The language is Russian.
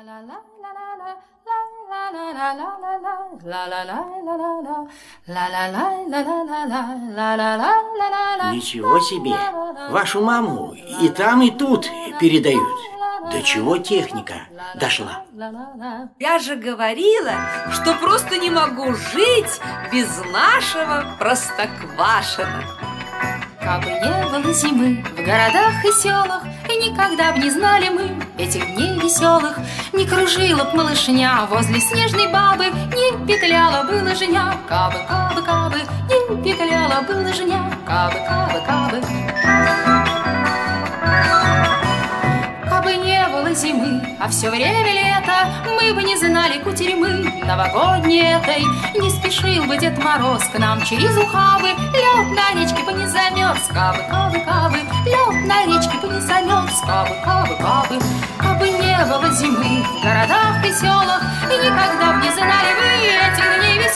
Ничего себе! Вашу маму и там, и тут передают. До чего техника дошла? Я же говорила, что просто не могу жить без нашего Простоквашино. Кабы не было зимы в городах и селах, и никогда б не знали мы этих дней веселых, не кружила б малышня возле снежной бабы, не петляла бы лыжня, кабы, кабы, кабы, не петляла бы лыжня, кабы, кабы, кабы. Кабы не было зимы, а все время лето, мы бы не знали кутерьмы новогодней этой. Не спешил бы Дед Мороз к нам через ухабы, лед на речке бы не замерз, кабы, кабы, кабы, лед на речке бы не замерз, кабы, кабы, кабы. Кабы не было зимы в городах и селах, и никогда б не знали вы этих дней веселых,